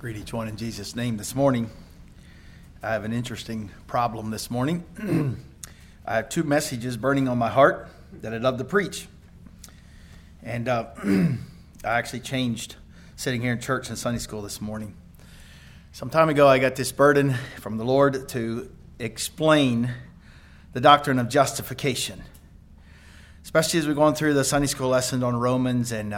Greet each one in Jesus' name this morning. I have an interesting problem this morning. I have two messages burning on my heart that I'd love to preach. And I actually changed sitting here in church and Sunday school this morning. Some time ago, I got this burden from the Lord to explain the doctrine of justification, especially as we're going through the Sunday school lesson on Romans. And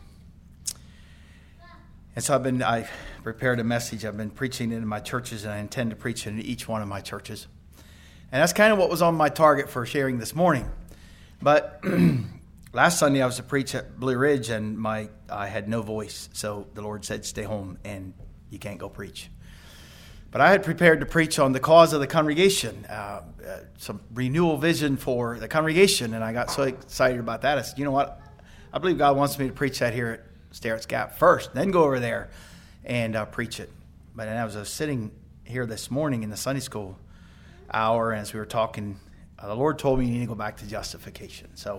so I prepared a message. I've been preaching it in my churches, and I intend to preach it in each one of my churches. And that's kind of what was on my target for sharing this morning. But last Sunday I was to preach at Blue Ridge, and I had no voice. So the Lord said, stay home and you can't go preach. But I had prepared to preach on the cause of the congregation, some renewal vision for the congregation. And I got so excited about that. I said, you know what? I believe God wants me to preach that here at Starrett's Gap first, then go over there and preach it. But as I was sitting here this morning in the Sunday school hour, as we were talking, the Lord told me you need to go back to justification. So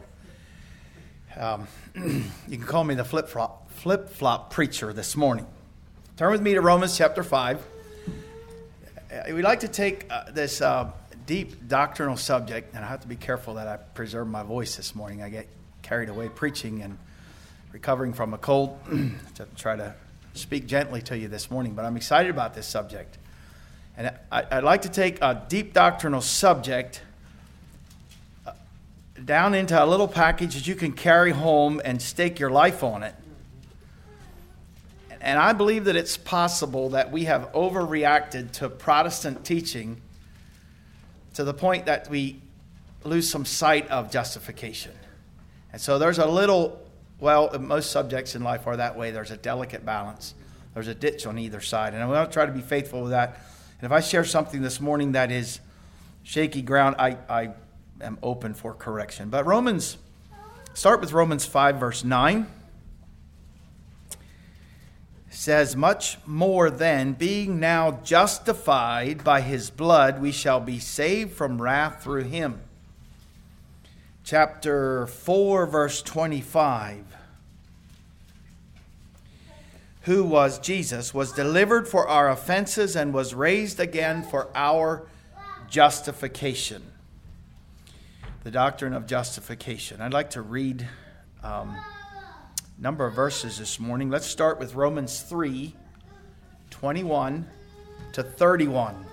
you can call me the flip-flop preacher this morning. Turn with me to Romans chapter 5. We'd like to take this deep doctrinal subject, and I have to be careful that I preserve my voice this morning. I get carried away preaching and recovering from a cold to try to speak gently to you this morning, but I'm excited about this subject. And I'd like to take a deep doctrinal subject down into a little package that you can carry home and stake your life on it. And I believe that it's possible that we have overreacted to Protestant teaching to the point that we lose some sight of justification. And so there's a little, most subjects in life are that way. There's a delicate balance. There's a ditch on either side. And I'm going to try to be faithful with that. And if I share something this morning that is shaky ground, I am open for correction. But start with Romans 5, verse 9. Says, much more then, being now justified by his blood, we shall be saved from wrath through him. Chapter 4, verse 25. Who was Jesus, was delivered for our offenses and was raised again for our justification. The doctrine of justification. I'd like to read number of verses this morning. Let's start with Romans 3, 21 to 31.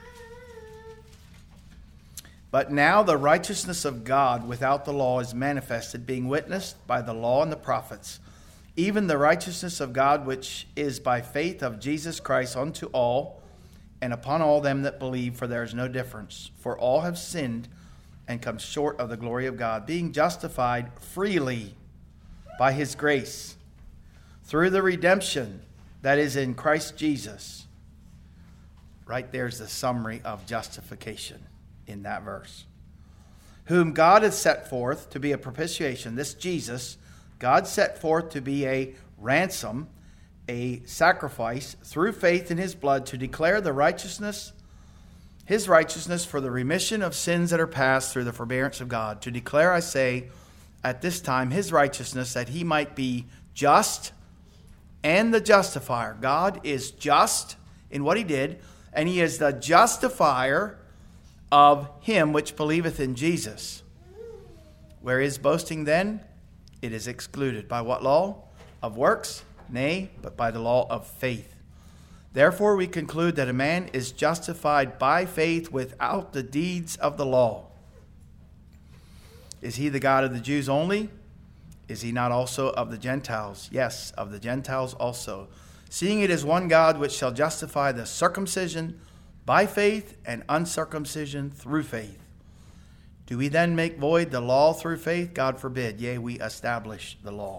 But now the righteousness of God without the law is manifested, being witnessed by the law and the prophets, even the righteousness of God which is by faith of Jesus Christ unto all, and upon all them that believe, for there is no difference. For all have sinned and come short of the glory of God, being justified freely by his grace, through the redemption that is in Christ Jesus. Right there's the summary of justification in that verse. Whom God hath set forth to be a propitiation. This Jesus, God set forth to be a ransom, a sacrifice, through faith in his blood, to declare the righteousness, his righteousness for the remission of sins that are past through the forbearance of God. To declare, I say, at this time, his righteousness, that he might be just and the justifier. God is just in what he did, and he is the justifier of him which believeth in Jesus. Where is boasting then? It is excluded. By what law? Of works? Nay, but by the law of faith. Therefore we conclude that a man is justified by faith without the deeds of the law. Is he the God of the Jews only? Is he not also of the Gentiles? Yes, of the Gentiles also. Seeing it is one God which shall justify the circumcision by faith and uncircumcision through faith. Do we then make void the law through faith? God forbid. Yea, we establish the law.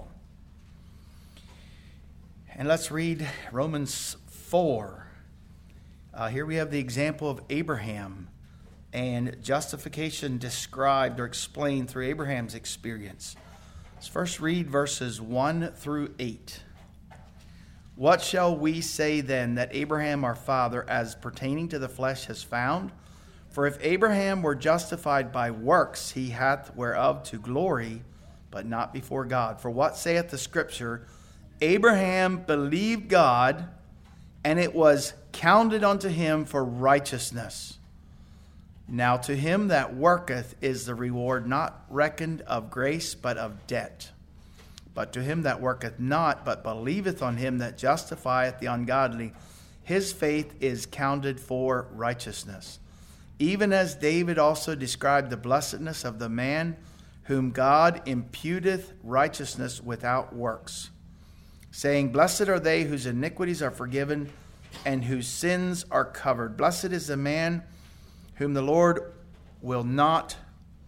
And let's read Romans 4. Here we have the example of Abraham and justification described or explained through Abraham's experience. Let's first read verses 1 through 8. What shall we say then that Abraham our father as pertaining to the flesh has found? For if Abraham were justified by works, he hath whereof to glory, but not before God. For what saith the Scripture? Abraham believed God, and it was counted unto him for righteousness. Now to him that worketh is the reward not reckoned of grace, but of debt. But to him that worketh not, but believeth on him that justifieth the ungodly, his faith is counted for righteousness. Even as David also described the blessedness of the man whom God imputeth righteousness without works, saying, Blessed are they whose iniquities are forgiven and whose sins are covered. Blessed is the man to whom the Lord will not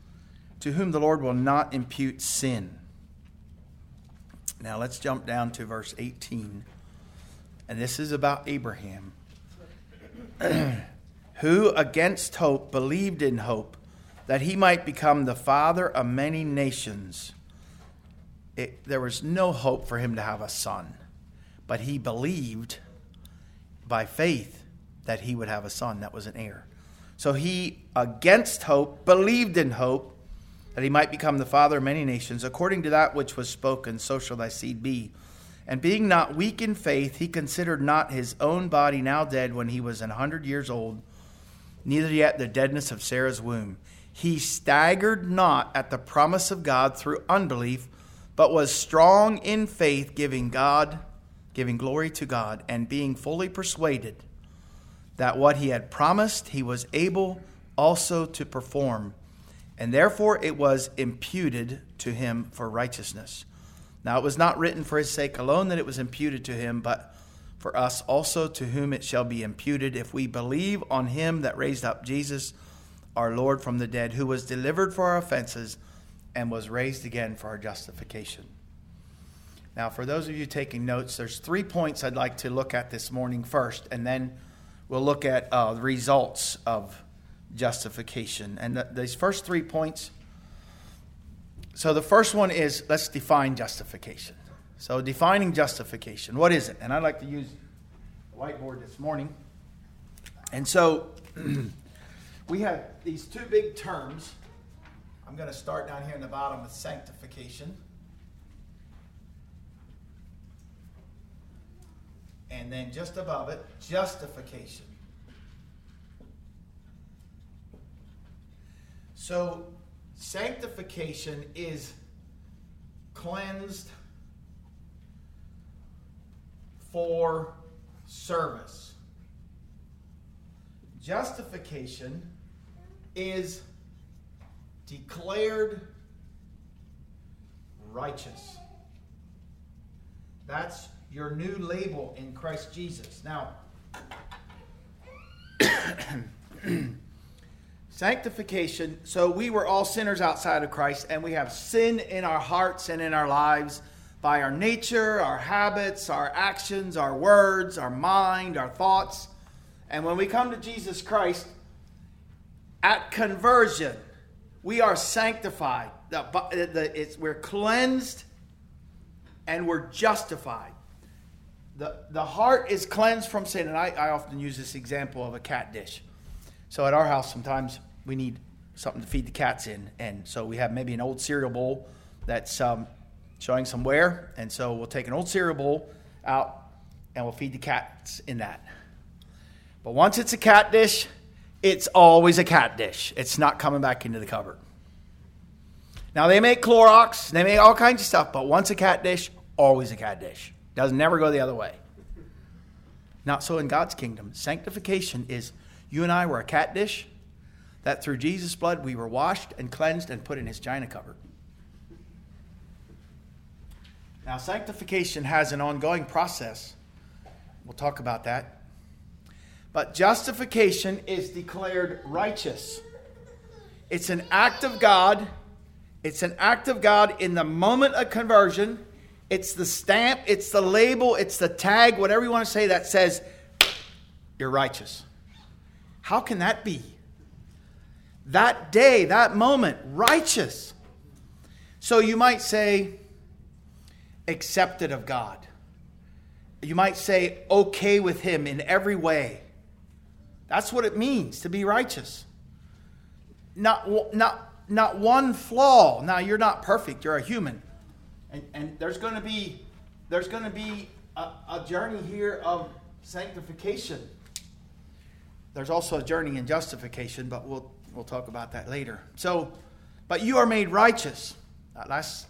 impute sin. Now let's jump down to verse 18. And this is about Abraham, who against hope believed in hope, that he might become the father of many nations. There was no hope for him to have a son, but he believed by faith that he would have a son that was an heir. So he, against hope, believed in hope, that he might become the father of many nations, according to that which was spoken, so shall thy seed be. And being not weak in faith, he considered not his own body now dead when he was 100 years old, neither yet the deadness of Sarah's womb. He staggered not at the promise of God through unbelief, but was strong in faith, giving glory to God, and being fully persuaded that what he had promised he was able also to perform. And therefore it was imputed to him for righteousness. Now it was not written for his sake alone that it was imputed to him, but for us also, to whom it shall be imputed, if we believe on him that raised up Jesus, our Lord, from the dead, who was delivered for our offenses and was raised again for our justification. Now, for those of you taking notes, there's 3 points I'd like to look at this morning first, and then we'll look at the results of justification. And these first 3 points, so the first one is, let's define justification. So defining justification, what is it? And I'd like to use the whiteboard this morning. And so we have these 2 big terms. I'm going to start down here in the bottom with sanctification. And then just above it, justification. So sanctification is cleansed for service. Justification is declared righteous. That's your new label in Christ Jesus. Now, sanctification, so we were all sinners outside of Christ, and we have sin in our hearts and in our lives by our nature, our habits, our actions, our words, our mind, our thoughts. And when we come to Jesus Christ, at conversion, we are sanctified. We're cleansed and we're justified. The heart is cleansed from sin. And I often use this example of a cat dish. So at our house, sometimes we need something to feed the cats in. And so we have maybe an old cereal bowl that's showing some wear. And so we'll take an old cereal bowl out and we'll feed the cats in that. But once it's a cat dish, it's always a cat dish. It's not coming back into the cupboard. Now, they make Clorox, they make all kinds of stuff, but once a cat dish, always a cat dish. Doesn't never go the other way. Not so in God's kingdom. Sanctification is you and I were a cat dish that through Jesus' blood we were washed and cleansed and put in his china cupboard. Now, sanctification has an ongoing process. We'll talk about that. But justification is declared righteous. It's an act of God. It's an act of God in the moment of conversion. It's the stamp, it's the label, it's the tag, whatever you want to say, that says you're righteous. How can that be? That day, that moment, righteous. So you might say, accepted of God. You might say, okay with him in every way. That's what it means to be righteous. Not one flaw. Now, you're not perfect. You're a human. And there's going to be a journey here of sanctification. There's also a journey in justification, but we'll talk about that later. So, but you are made righteous. Last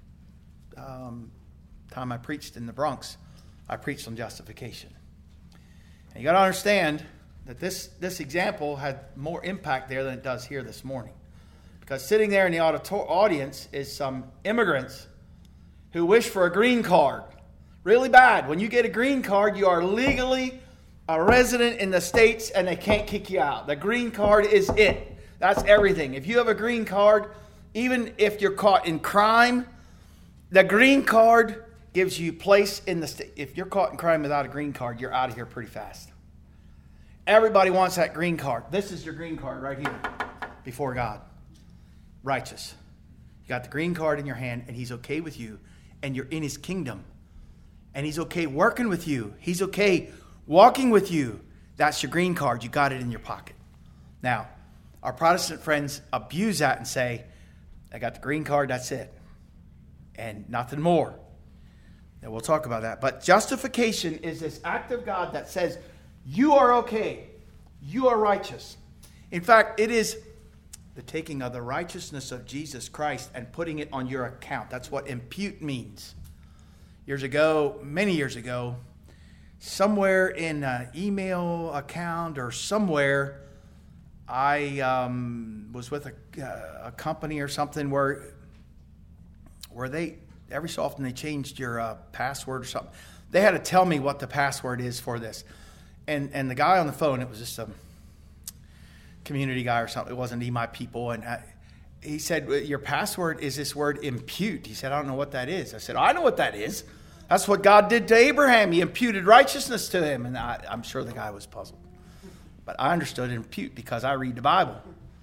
time I preached in the Bronx, I preached on justification. And you got to understand that this example had more impact there than it does here this morning. Because sitting there in the audience is some immigrants who wish for a green card. Really bad. When you get a green card, you are legally a resident in the States and they can't kick you out. The green card is it. That's everything. If you have a green card, even if you're caught in crime, the green card gives you place in the state. If you're caught in crime without a green card, you're out of here pretty fast. Everybody wants that green card. This is your green card right here before God. Righteous. You got the green card in your hand and He's okay with you and you're in His kingdom. And He's okay working with you. He's okay walking with you. That's your green card. You got it in your pocket. Now, our Protestant friends abuse that and say, I got the green card, that's it. And nothing more. And we'll talk about that. But justification is this act of God that says, you are okay. You are righteous. In fact, it is the taking of the righteousness of Jesus Christ and putting it on your account. That's what impute means. Many years ago, somewhere in an email account or somewhere, I was with a company or something where they, every so often they changed your password or something. They had to tell me what the password is for this. And the guy on the phone, it was just some community guy or something. It wasn't my people. And he said, your password is this word impute. He said, I don't know what that is. I said, I know what that is. That's what God did to Abraham. He imputed righteousness to him. And I'm sure the guy was puzzled. But I understood impute because I read the Bible.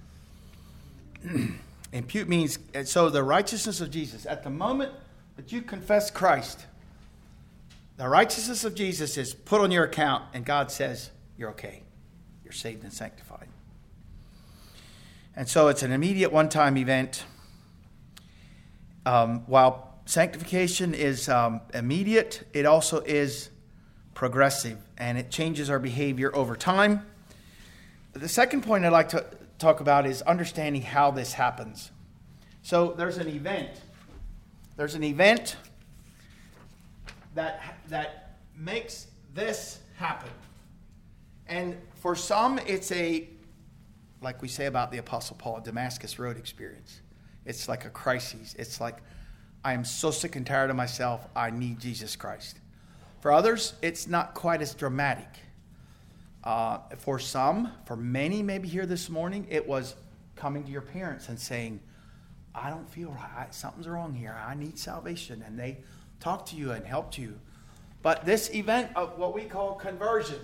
Impute means, so the righteousness of Jesus. At the moment that you confess Christ, the righteousness of Jesus is put on your account, and God says, you're okay. You're saved and sanctified. And so it's an immediate one-time event. While sanctification is immediate, it also is progressive, and it changes our behavior over time. The second point I'd like to talk about is understanding how this happens. So there's an event. There's an event that makes this happen. And for some, it's like we say about the Apostle Paul, a Damascus Road experience. It's like a crisis. It's like, I am so sick and tired of myself, I need Jesus Christ. For others, it's not quite as dramatic. For some, for many maybe here this morning, it was coming to your parents and saying, I don't feel right. Something's wrong here. I need salvation. And they talked to you and helped you. But this event of what we call conversion,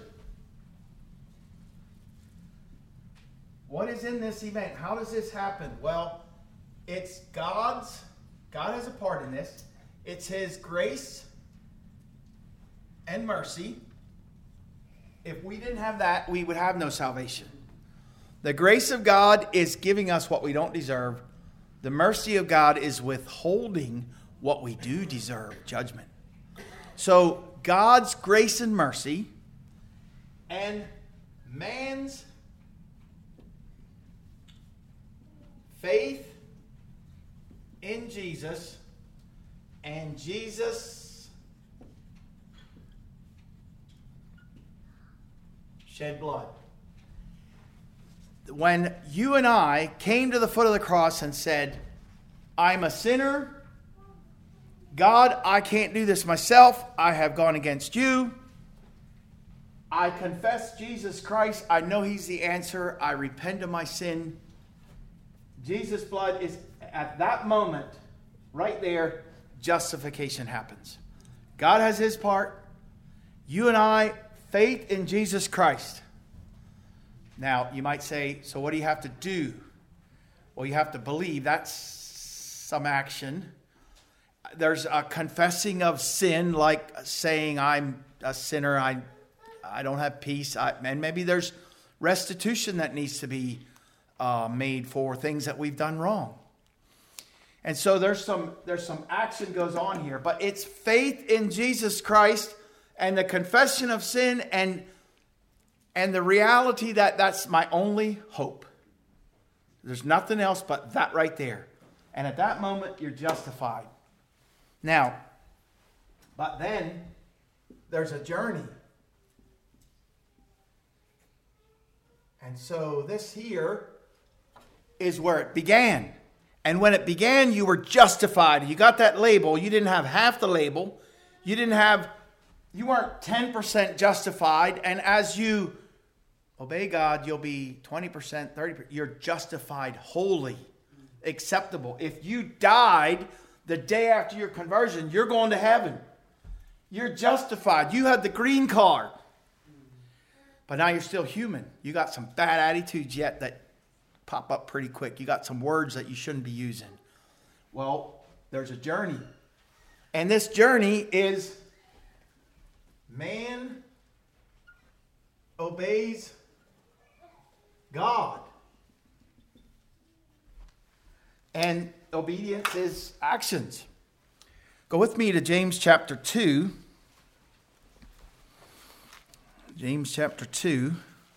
what is in this event? How does this happen? Well, it's God has a part in this. It's His grace and mercy. If we didn't have that, we would have no salvation. The grace of God is giving us what we don't deserve. The mercy of God is withholding what we do deserve, judgment. So God's grace and mercy and man's faith in Jesus and Jesus shed blood. When you and I came to the foot of the cross and said, I'm a sinner, God, I can't do this myself. I have gone against you. I confess Jesus Christ. I know He's the answer. I repent of my sin. Jesus' blood is at that moment, right there, justification happens. God has His part. You and I, faith in Jesus Christ. Now, you might say, so what do you have to do? Well, you have to believe. That's some action. There's a confessing of sin, like saying I'm a sinner, I don't have peace. And maybe there's restitution that needs to be made for things that we've done wrong. And so there's some action goes on here. But it's faith in Jesus Christ and the confession of sin and the reality that that's my only hope. There's nothing else but that right there. And at that moment, you're justified. Now, but then there's a journey. And so this here is where it began. And when it began, you were justified. You got that label. You didn't have half the label. You weren't 10% justified. And as you obey God, you'll be 20%, 30%. You're justified wholly, acceptable. If you died the day after your conversion, you're going to heaven. You're justified. You had the green card. But now you're still human. You got some bad attitudes yet that pop up pretty quick. You got some words that you shouldn't be using. Well, there's a journey. And this journey is man obeys God. And obedience is actions. Go with me to James chapter 2. James chapter 2.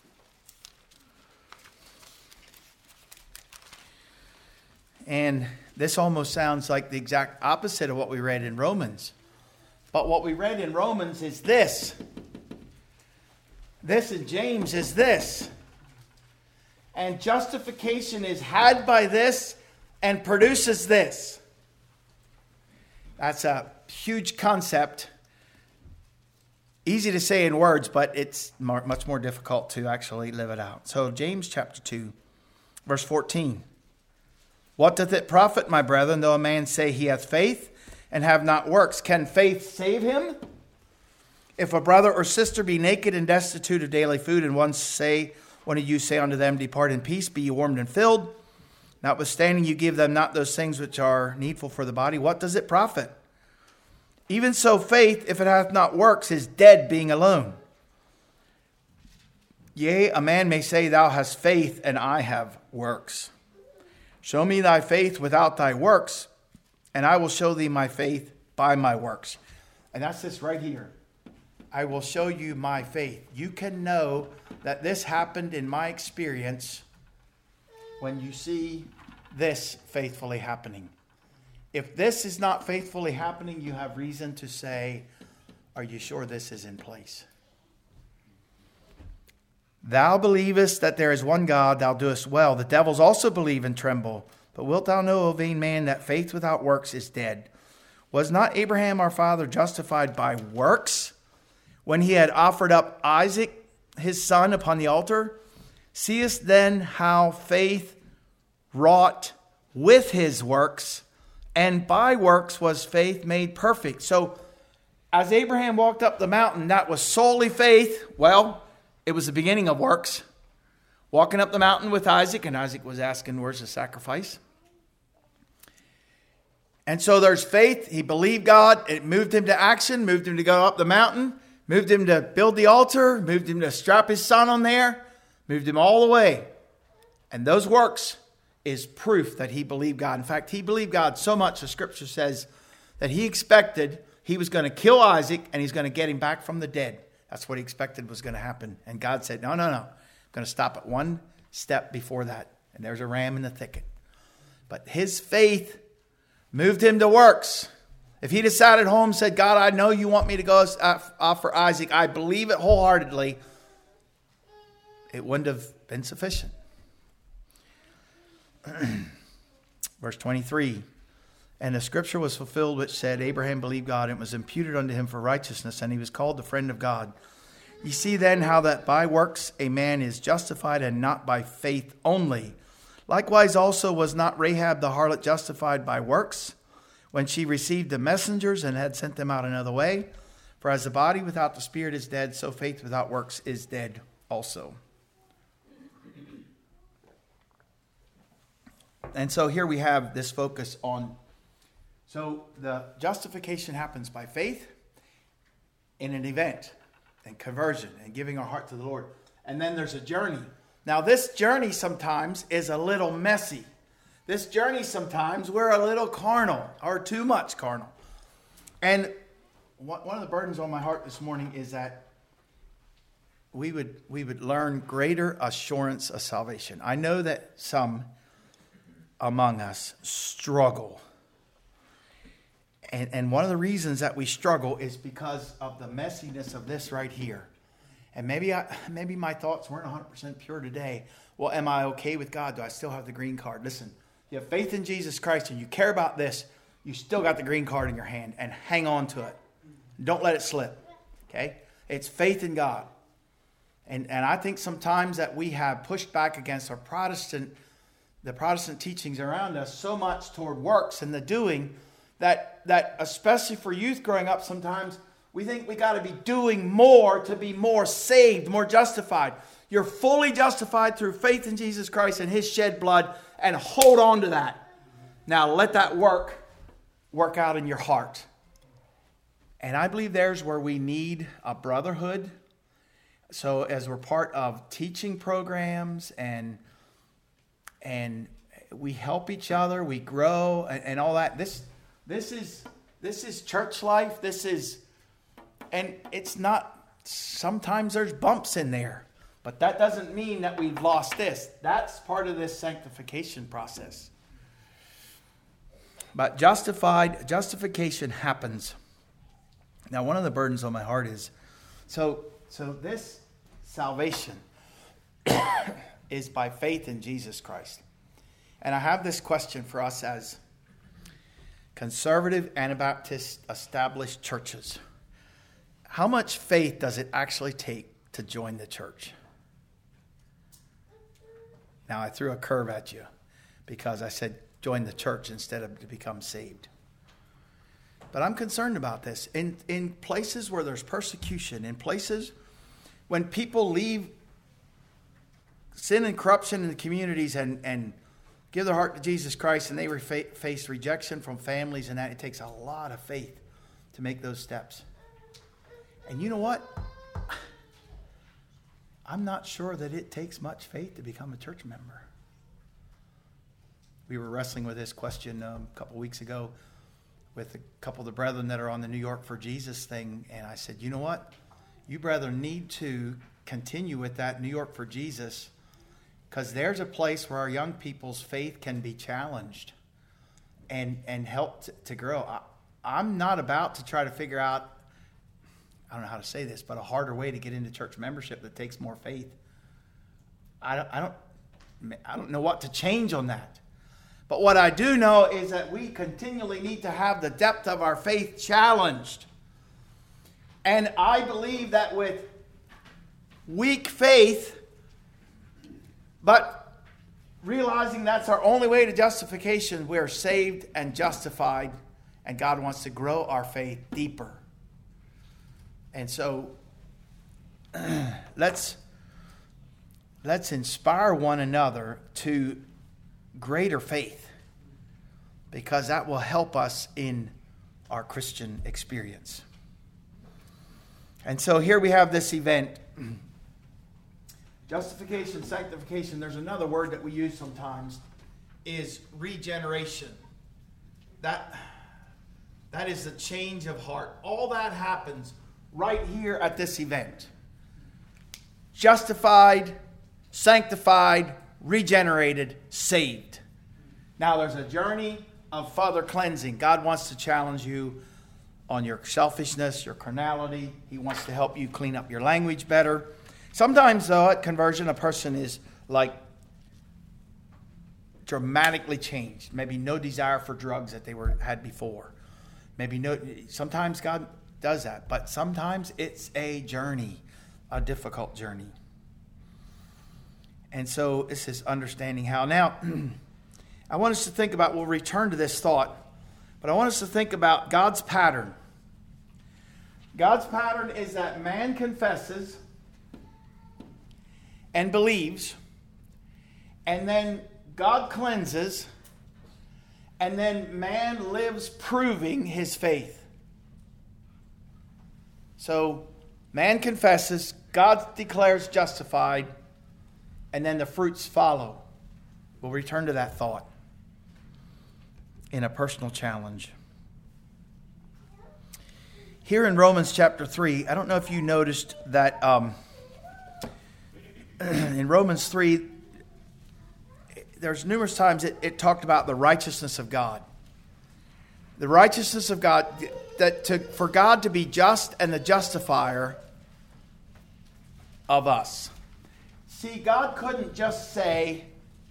And this almost sounds like the exact opposite of what we read in Romans. But what we read in Romans is this. This in James is this. And justification is had by this and produces this. That's a huge concept. Easy to say in words, but it's much more difficult to actually live it out. So James chapter 2, verse 14. What doth it profit, my brethren, though a man say he hath faith and have not works? Can faith save him? If a brother or sister be naked and destitute of daily food, and one of you say unto them, depart in peace, be ye warmed and filled, notwithstanding you give them not those things which are needful for the body, what does it profit? Even so faith, if it hath not works, is dead, being alone. Yea, a man may say, thou hast faith, and I have works. Show me thy faith without thy works, and I will show thee my faith by my works. And that's this right here. I will show you my faith. You can know that this happened in my experience when you see this faithfully happening. If this is not faithfully happening, you have reason to say, are you sure this is in place? Thou believest that there is one God, thou doest well. The devils also believe and tremble. But wilt thou know, O vain man, that faith without works is dead? Was not Abraham our father justified by works when he had offered up Isaac his son upon the altar? Seest then how faith wrought with his works, and by works was faith made perfect. So as Abraham walked up the mountain, that was solely faith. Well, it was the beginning of works. Walking up the mountain with Isaac, and Isaac was asking, where's the sacrifice? And so there's faith. He believed God. It moved him to action, moved him to go up the mountain, moved him to build the altar, moved him to strap his son on there, moved him all the way. And those works is proof that he believed God. In fact, he believed God so much, the scripture says, that he expected he was going to kill Isaac and he's going to get him back from the dead. That's what he expected was going to happen. And God said, no. I'm going to stop at one step before that. And there's a ram in the thicket. But his faith moved him to works. If he decided at home, said, God, I know you want me to go offer Isaac. I believe it wholeheartedly. It wouldn't have been sufficient. Verse 23. And the scripture was fulfilled which said, Abraham believed God, and it was imputed unto him for righteousness, and he was called the friend of God. You see then how that by works a man is justified, and not by faith only. Likewise also was not Rahab the harlot justified by works, when she received the messengers and had sent them out another way? For as the body without the spirit is dead, so faith without works is dead also. And so here we have this focus on, so the justification happens by faith in an event and conversion and giving our heart to the Lord. And then there's a journey. Now this journey sometimes is a little messy. This journey sometimes we're a little carnal or too much carnal. And one of the burdens on my heart this morning is that we would learn greater assurance of salvation. I know that some among us struggle. And one of the reasons that we struggle is because of the messiness of this right here. And maybe my thoughts weren't 100% pure today. Well, am I okay with God? Do I still have the green card? Listen, you have faith in Jesus Christ and you care about this, you still got the green card in your hand, and hang on to it. Don't let it slip. Okay? It's faith in God. And I think sometimes that we have pushed back against the Protestant teachings around us so much toward works and the doing that especially for youth growing up, sometimes we think we got to be doing more to be more saved, more justified. You're fully justified through faith in Jesus Christ and His shed blood, and hold on to that. Now let that work out in your heart. And I believe there's where we need a brotherhood. So as we're part of teaching programs and we help each other, we grow and all that. This is church life. And it's not, sometimes there's bumps in there, but that doesn't mean that we've lost this. That's part of this sanctification process. But justification happens. Now, one of the burdens on my heart is, so this salvation is by faith in Jesus Christ. And I have this question for us as conservative Anabaptist established churches. How much faith does it actually take to join the church? Now, I threw a curve at you because I said join the church instead of to become saved. But I'm concerned about this. In places where there's persecution, in places when people leave sin and corruption in the communities and give their heart to Jesus Christ, and they face rejection from families and that, it takes a lot of faith to make those steps. And you know what? I'm not sure that it takes much faith to become a church member. We were wrestling with this question a couple weeks ago with a couple of the brethren that are on the New York for Jesus thing. And I said, you know what? You brethren need to continue with that New York for Jesus, because there's a place where our young people's faith can be challenged and helped to grow. I'm not about to try to figure out, I don't know how to say this, but a harder way to get into church membership that takes more faith. I don't know what to change on that. But what I do know is that we continually need to have the depth of our faith challenged. And I believe that with weak faith, but realizing that's our only way to justification, we're saved and justified, and God wants to grow our faith deeper. And so let's inspire one another to greater faith, because that will help us in our Christian experience. And so here we have this event. Justification, sanctification, there's another word that we use sometimes, is regeneration. That is the change of heart. All that happens right here at this event. Justified, sanctified, regenerated, saved. Now there's a journey of further cleansing. God wants to challenge you on your selfishness, your carnality. He wants to help you clean up your language better. Sometimes, though, at conversion, a person is like dramatically changed. Maybe no desire for drugs that they had before. Sometimes God does that, but sometimes it's a journey, a difficult journey. And so this is understanding how. Now, I want us to think about, we'll return to this thought, but I want us to think about God's pattern. God's pattern is that man confesses and believes, and then God cleanses, and then man lives proving his faith. So man confesses, God declares justified, and then the fruits follow. We'll return to that thought in a personal challenge. Here in Romans chapter 3, I don't know if you noticed that in Romans 3, there's numerous times it talked about the righteousness of God. The righteousness of God, for God to be just and the justifier of us. See, God couldn't just say,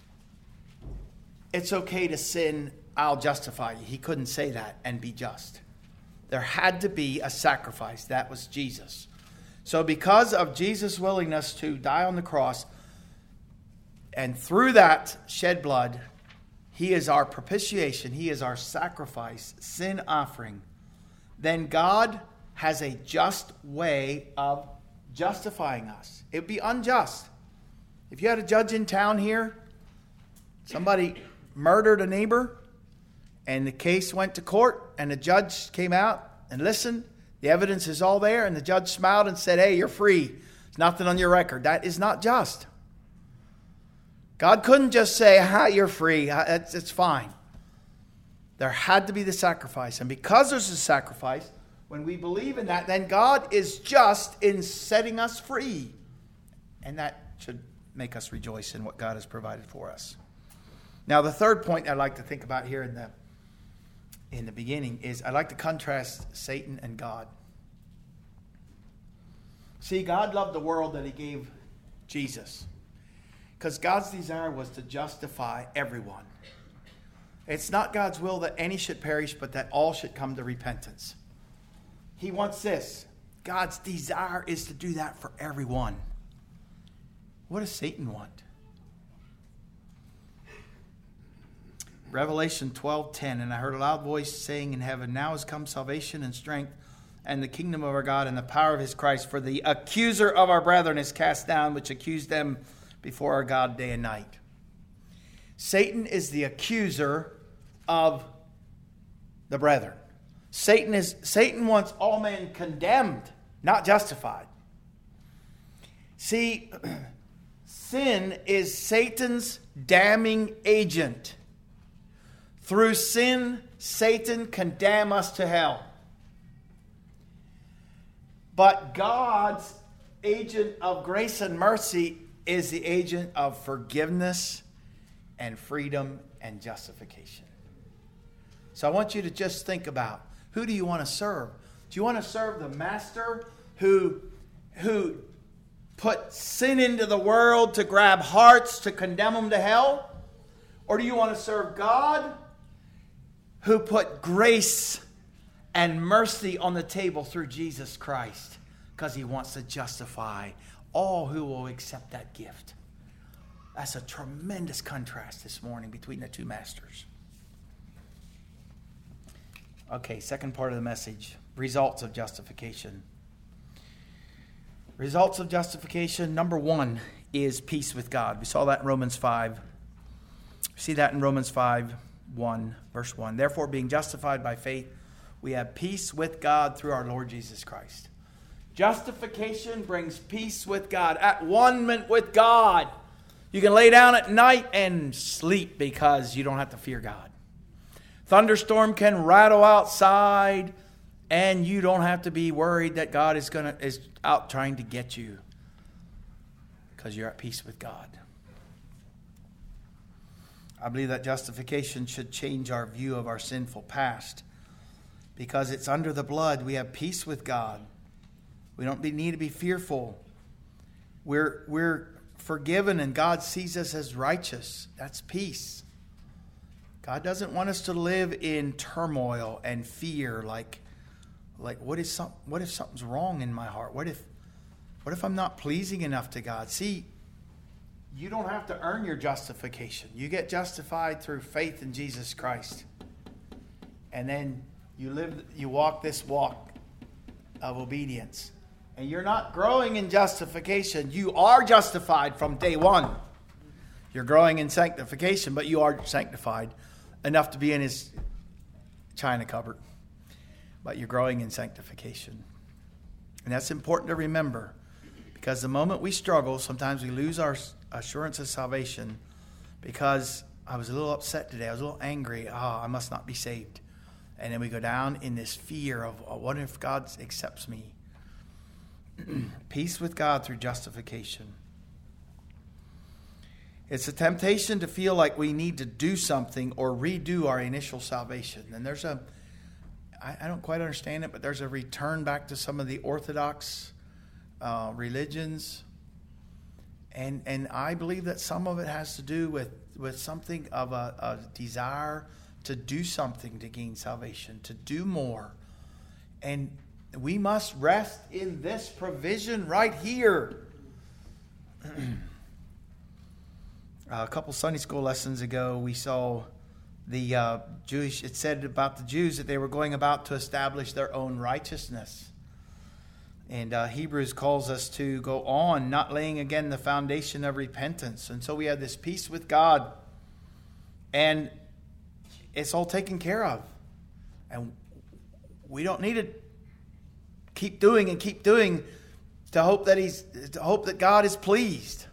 it's okay to sin, I'll justify you. He couldn't say that and be just. There had to be a sacrifice. That was Jesus. So because of Jesus' willingness to die on the cross, and through that shed blood, He is our propitiation. He is our sacrifice, sin offering. Then God has a just way of justifying us. It would be unjust. If you had a judge in town here, somebody murdered a neighbor, and the case went to court, and the judge came out and listened. The evidence is all there, and the judge smiled and said, hey, you're free. There's nothing on your record. That is not just. God couldn't just say, you're free. It's fine. There had to be the sacrifice. And because there's a sacrifice, when we believe in that, then God is just in setting us free. And that should make us rejoice in what God has provided for us. Now, the third point I'd like to think about here in the beginning is I'd like to contrast Satan and God. See, God loved the world that He gave Jesus, because God's desire was to justify everyone. It's not God's will that any should perish, but that all should come to repentance. He wants this. God's desire is to do that for everyone. What does Satan want? Revelation 12:10, and I heard a loud voice saying in heaven, now has come salvation and strength and the kingdom of our God and the power of His Christ, for the accuser of our brethren is cast down, which accused them before our God day and night. Satan is the accuser of the brethren. Satan wants all men condemned, not justified. See, sin is Satan's damning agent. Through sin, Satan can damn us to hell. But God's agent of grace and mercy is the agent of forgiveness and freedom and justification. So I want you to just think about, who do you want to serve? Do you want to serve the master who put sin into the world to grab hearts to condemn them to hell? Or do you want to serve God who put grace and mercy on the table through Jesus Christ, because He wants to justify all who will accept that gift? That's a tremendous contrast this morning between the two masters. Okay, second part of the message, results of justification. Results of justification, number one, is peace with God. We saw that in Romans 5. We see that in Romans 5:1, verse 1. Therefore, being justified by faith, we have peace with God through our Lord Jesus Christ. Justification brings peace with God, at one-ment with God. You can lay down at night and sleep because you don't have to fear God. Thunderstorm can rattle outside, and you don't have to be worried that God is out trying to get you, because you're at peace with God. I believe that justification should change our view of our sinful past, because it's under the blood. We have peace with God. We don't need to be fearful. We're forgiven, and God sees us as righteous. That's peace. God doesn't want us to live in turmoil and fear, like what if something's wrong in my heart? What if I'm not pleasing enough to God? See, you don't have to earn your justification. You get justified through faith in Jesus Christ. And then you walk this walk of obedience. And you're not growing in justification. You are justified from day one. You're growing in sanctification, but you are sanctified enough to be in His china cupboard. But you're growing in sanctification. And that's important to remember, because the moment we struggle, sometimes we lose our assurance of salvation, because I was a little upset today. I was a little angry. I must not be saved. And then we go down in this fear of, I wonder if God accepts me. Peace with God through justification. It's a temptation to feel like we need to do something or redo our initial salvation. And I don't quite understand it, but there's a return back to some of the orthodox religions. And I believe that some of it has to do with something of a desire to do something to gain salvation, to do more. And we must rest in this provision right here. A couple Sunday school lessons ago, we saw the Jewish, it said about the Jews that they were going about to establish their own righteousness. And Hebrews calls us to go on, not laying again the foundation of repentance. And so we have this peace with God. And it's all taken care of. And we don't need to keep doing to hope that God is pleased.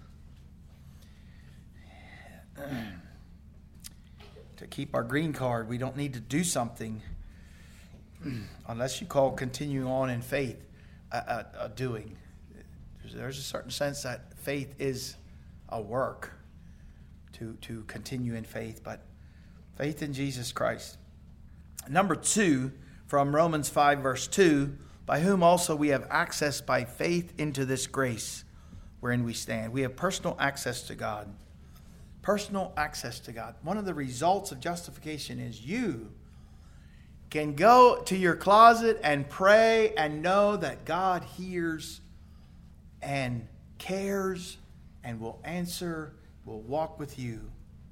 To keep our green card, we don't need to do something unless you call continuing on in faith a doing. There's a certain sense that faith is a work to continue in faith, but faith in Jesus Christ. Number 2, from Romans 5 verse 2, by whom also we have access by faith into this grace wherein we stand. We have personal access to God. Personal access to God. One of the results of justification is you can go to your closet and pray and know that God hears and cares and will answer, will walk with you.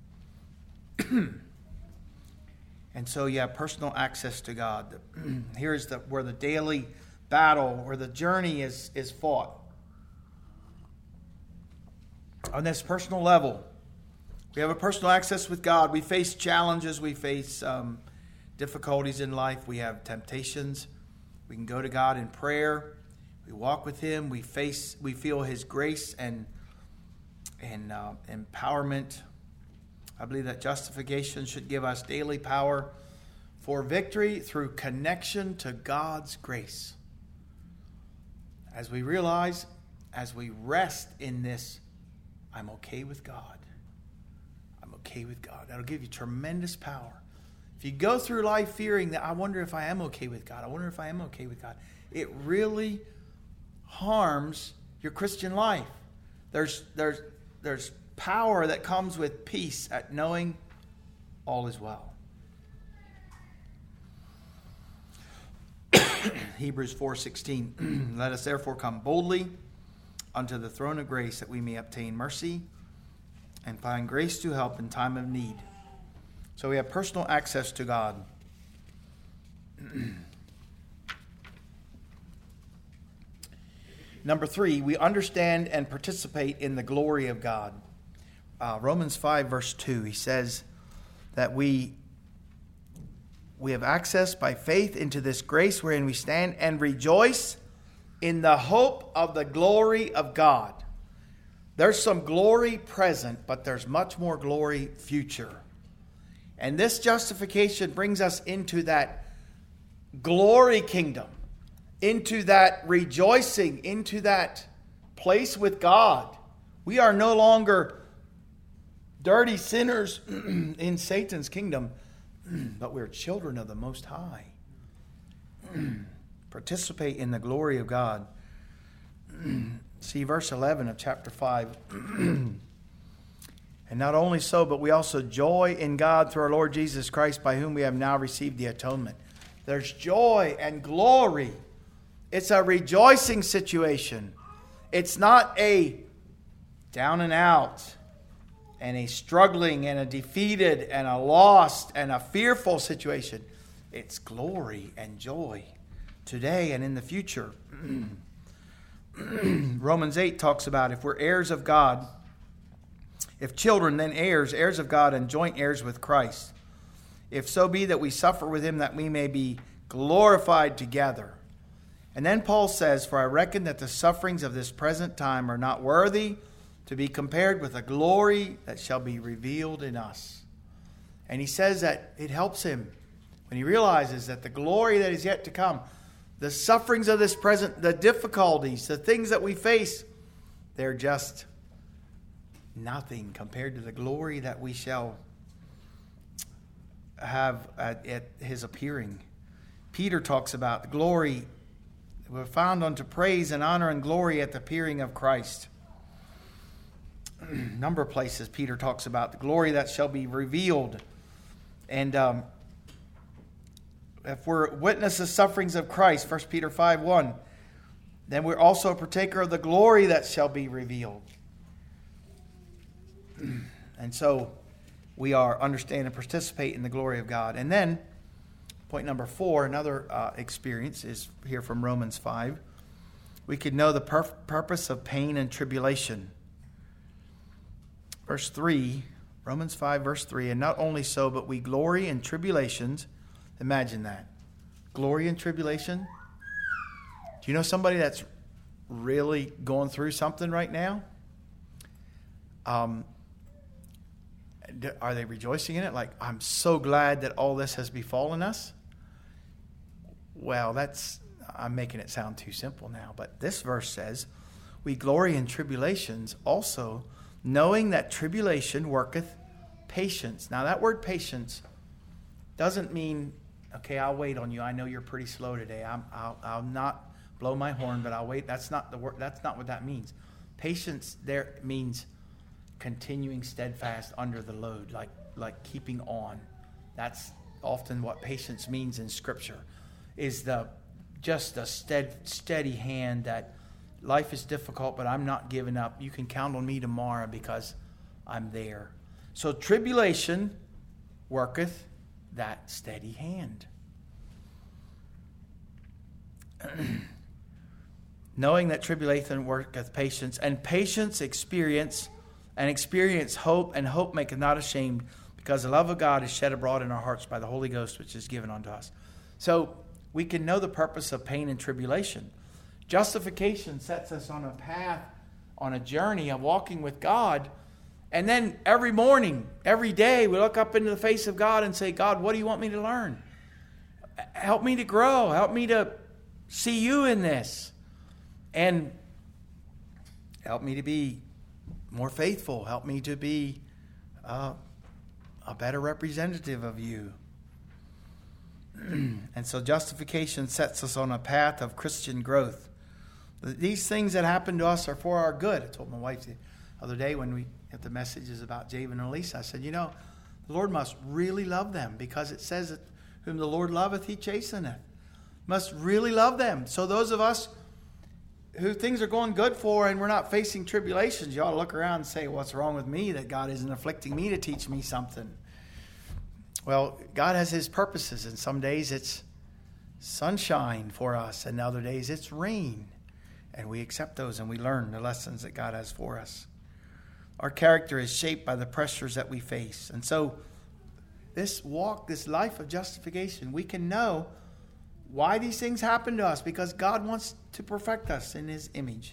And so you have personal access to God. Here's where the daily battle, where the journey is fought. On this personal level, we have a personal access with God. We face challenges. We face difficulties in life. We have temptations. We can go to God in prayer. We walk with Him. We feel His grace and empowerment. I believe that justification should give us daily power for victory through connection to God's grace. As we realize, as we rest in this, I'm okay with God. I'm okay with God. That'll give you tremendous power. If you go through life fearing that, I wonder if I am okay with God. I wonder if I am okay with God. It really harms your Christian life. There's power that comes with peace at knowing all is well. Hebrews 4:16. Let us therefore come boldly unto the throne of grace that we may obtain mercy and find grace to help in time of need. So we have personal access to God. Number 3, we understand and participate in the glory of God. Romans 5 verse 2, he says that we have access by faith into this grace wherein we stand and rejoice in the hope of the glory of God. There's some glory present, but there's much more glory future. And this justification brings us into that glory kingdom, into that rejoicing, into that place with God. We are no longer dirty sinners in Satan's kingdom, but we're children of the Most High. Participate in the glory of God. See verse 11 of chapter 5. And not only so, but we also joy in God through our Lord Jesus Christ, by whom we have now received the atonement. There's joy and glory. It's a rejoicing situation. It's not a down and out and a struggling and a defeated and a lost and a fearful situation. It's glory and joy today and in the future. Romans 8 talks about if we're heirs of God, if children, then heirs, heirs of God and joint heirs with Christ. If so be that we suffer with him, that we may be glorified together. And then Paul says, for I reckon that the sufferings of this present time are not worthy to be compared with the glory that shall be revealed in us. And he says that it helps him when he realizes that the glory that is yet to come, the sufferings of this present, the difficulties, the things that we face, they're just nothing compared to the glory that we shall have at his appearing. Peter talks about the glory we're found unto praise and honor and glory at the appearing of Christ. A number of places Peter talks about the glory that shall be revealed. And if we're witness of sufferings of Christ, 1 Peter 5:1, then we're also a partaker of the glory that shall be revealed. And so we are understand and participate in the glory of God. And then point number 4, another experience is here from Romans 5. We could know the purpose of pain and tribulation. Verse 3, Romans 5, verse 3, and not only so, but we glory in tribulations. Imagine that. Glory in tribulation. Do you know somebody that's really going through something right now? Are they rejoicing in it? Like, I'm so glad that all this has befallen us. Well, I'm making it sound too simple now. But this verse says, we glory in tribulations also, knowing that tribulation worketh patience. Now, that word patience doesn't mean, okay, I'll wait on you. I know you're pretty slow today. I'll not blow my horn, but I'll wait. That's not the word. That's not what that means. Patience there means continuing steadfast under the load, like keeping on. That's often what patience means in Scripture, is just a steady hand that life is difficult, but I'm not giving up. You can count on me tomorrow because I'm there. So tribulation worketh that steady hand. Knowing that tribulation worketh patience, and patience experience hope, and hope maketh not ashamed, because the love of God is shed abroad in our hearts by the Holy Ghost, which is given unto us. So we can know the purpose of pain and tribulation. Justification sets us on a path, on a journey of walking with God. And then every morning, every day, we look up into the face of God and say, God, what do you want me to learn? Help me to grow. Help me to see you in this. And help me to be more faithful. Help me to be a better representative of you. And so justification sets us on a path of Christian growth. These things that happen to us are for our good. I told my wife the other day when we got the messages about Javen and Elisa, I said, the Lord must really love them, because it says that whom the Lord loveth, he chasteneth. Must really love them. So those of us who things are going good for and we're not facing tribulations, you ought to look around and say, what's wrong with me that God isn't afflicting me to teach me something? Well, God has his purposes, and some days it's sunshine for us, and other days it's rain. And we accept those and we learn the lessons that God has for us. Our character is shaped by the pressures that we face. And so this walk, this life of justification, we can know why these things happen to us, because God wants to perfect us in his image.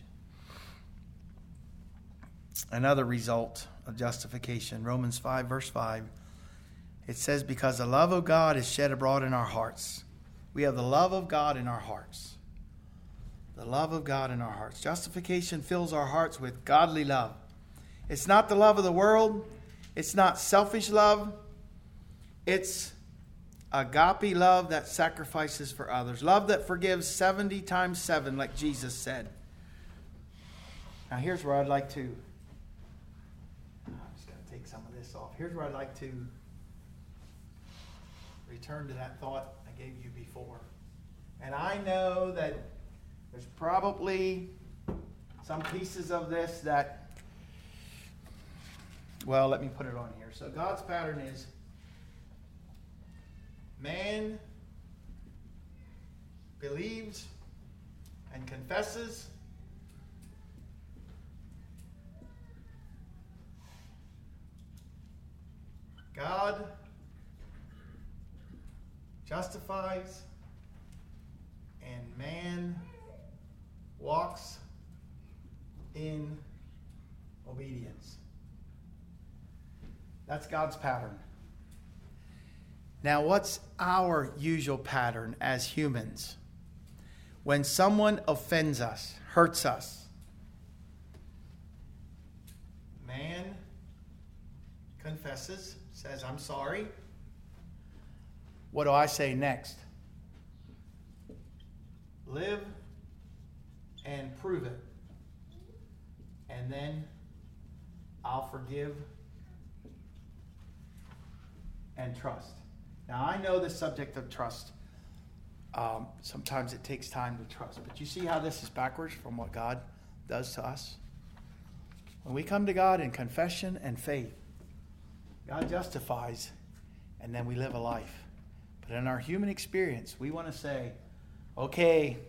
Another result of justification, Romans 5, verse 5, it says, because the love of God is shed abroad in our hearts. We have the love of God in our hearts. The love of God in our hearts. Justification fills our hearts with godly love. It's not the love of the world. It's not selfish love. It's agape love that sacrifices for others. Love that forgives 70 times 7, like Jesus said. Now here's where I'd like to... I'm just going to take some of this off. Here's where I'd like to return to that thought I gave you before. And I know that there's probably some pieces of this that, well, let me put it on here. So God's pattern is man believes and confesses. God justifies, and man walks in obedience. That's God's pattern. Now, what's our usual pattern as humans? When someone offends us, hurts us, man confesses, says, I'm sorry. What do I say next? Live and prove it. And then I'll forgive and trust. Now, I know the subject of trust. Sometimes it takes time to trust. But you see how this is backwards from what God does to us? When we come to God in confession and faith, God justifies, and then we live a life. But in our human experience, we want to say, okay,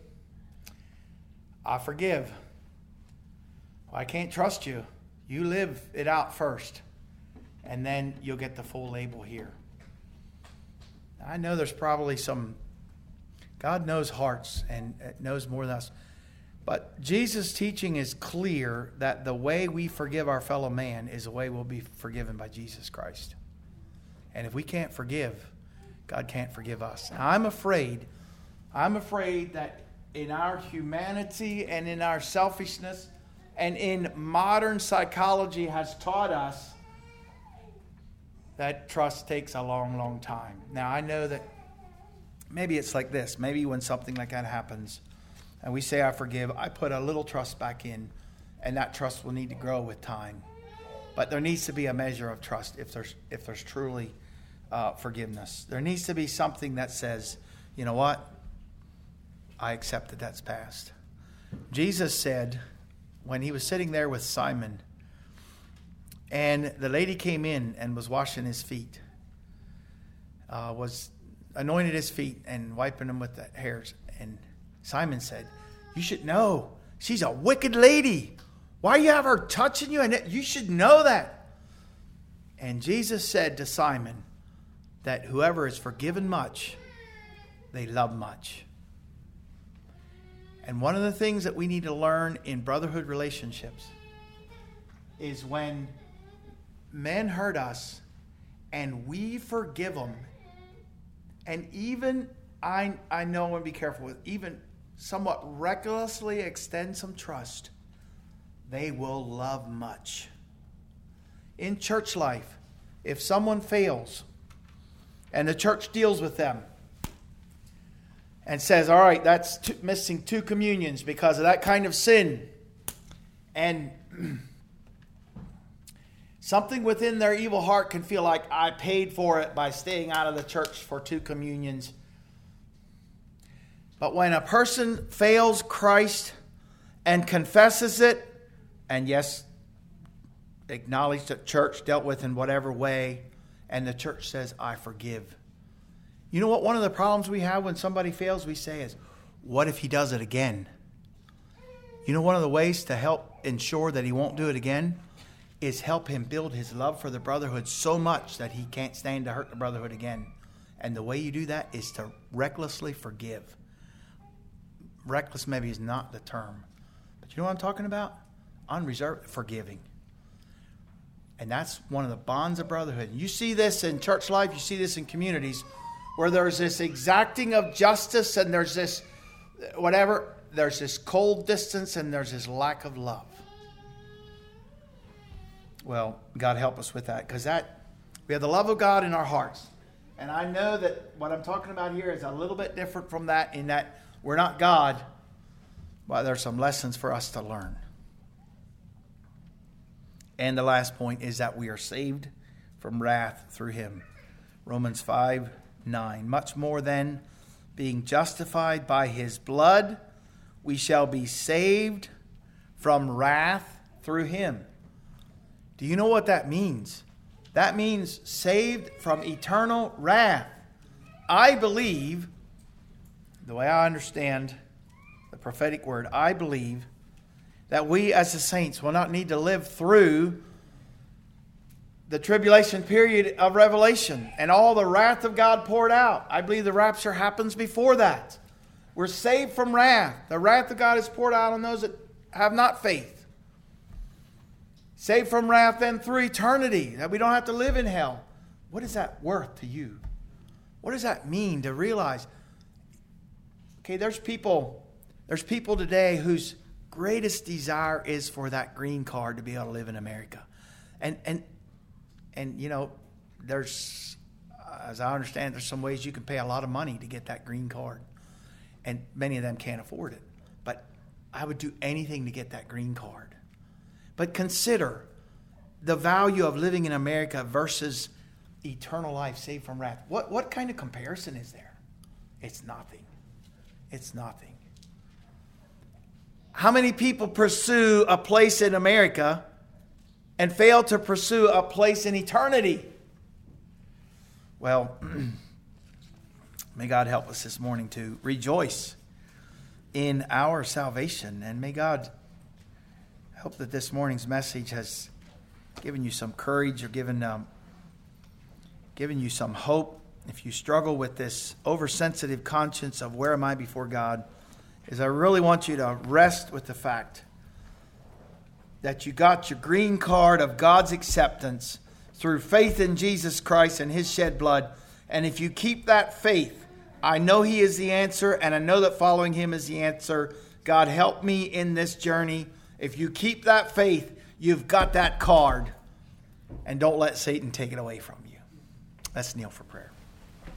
I forgive. Well, I can't trust you. You live it out first, and then you'll get the full label here. I know there's probably some, God knows hearts and knows more than us. But Jesus' teaching is clear that the way we forgive our fellow man is the way we'll be forgiven by Jesus Christ. And if we can't forgive, God can't forgive us. Now, I'm afraid that in our humanity and in our selfishness and in modern psychology has taught us that trust takes a long, long time. Now, I know that maybe it's like this. Maybe when something like that happens and we say, I forgive, I put a little trust back in, and that trust will need to grow with time. But there needs to be a measure of trust if there's truly forgiveness. There needs to be something that says, you know what? I accept that that's past. Jesus said, when he was sitting there with Simon, and the lady came in and was washing his feet, was anointed his feet and wiping them with the hairs. And Simon said, you should know, she's a wicked lady. Why you have her touching you? And you should know that. And Jesus said to Simon that whoever is forgiven much, they love much. And one of the things that we need to learn in brotherhood relationships is when men hurt us and we forgive them, and even, I know I want to be careful with, even somewhat recklessly extend some trust, they will love much. In church life, if someone fails and the church deals with them and says, all right, that's missing 2 communions because of that kind of sin, and something within their evil heart can feel like, I paid for it by staying out of the church for 2 communions. But when a person fails Christ and confesses it, and yes, acknowledge that church dealt with in whatever way, and the church says, I forgive. You know what one of the problems we have when somebody fails, we say is, what if he does it again? You know one of the ways to help ensure that he won't do it again is help him build his love for the brotherhood so much that he can't stand to hurt the brotherhood again. And the way you do that is to recklessly forgive. Reckless maybe is not the term. But you know what I'm talking about? Unreserved forgiving. And that's one of the bonds of brotherhood. You see this in church life. You see this in communities where there's this exacting of justice and there's this whatever. There's this cold distance and there's this lack of love. Well, God help us with that, because we have the love of God in our hearts. And I know that what I'm talking about here is a little bit different from that, in that we're not God, but there's some lessons for us to learn. And the last point is that we are saved from wrath through him. Romans 5:9. Much more than being justified by his blood, we shall be saved from wrath through him. Do you know what that means? That means saved from eternal wrath. I believe, the way I understand the prophetic word, I believe that we as the saints will not need to live through the tribulation period of Revelation and all the wrath of God poured out. I believe the rapture happens before that. We're saved from wrath. The wrath of God is poured out on those that have not faith. Saved from wrath then through eternity, that we don't have to live in hell. What is that worth to you? What does that mean to realize, okay, there's people today whose greatest desire is for that green card to be able to live in America. And you know, there's, as I understand, there's some ways you can pay a lot of money to get that green card. And many of them can't afford it. But I would do anything to get that green card. But consider the value of living in America versus eternal life saved from wrath. What kind of comparison is there? It's nothing. It's nothing. How many people pursue a place in America and fail to pursue a place in eternity? Well, may God help us this morning to rejoice in our salvation. And may God help that this morning's message has given you some courage or given you some hope. If you struggle with this oversensitive conscience of where am I before God, is I really want you to rest with the fact that you got your green card of God's acceptance through faith in Jesus Christ and His shed blood. And if you keep that faith, I know He is the answer, and I know that following Him is the answer. God, help me in this journey. If you keep that faith, you've got that card. And don't let Satan take it away from you. Let's kneel for prayer.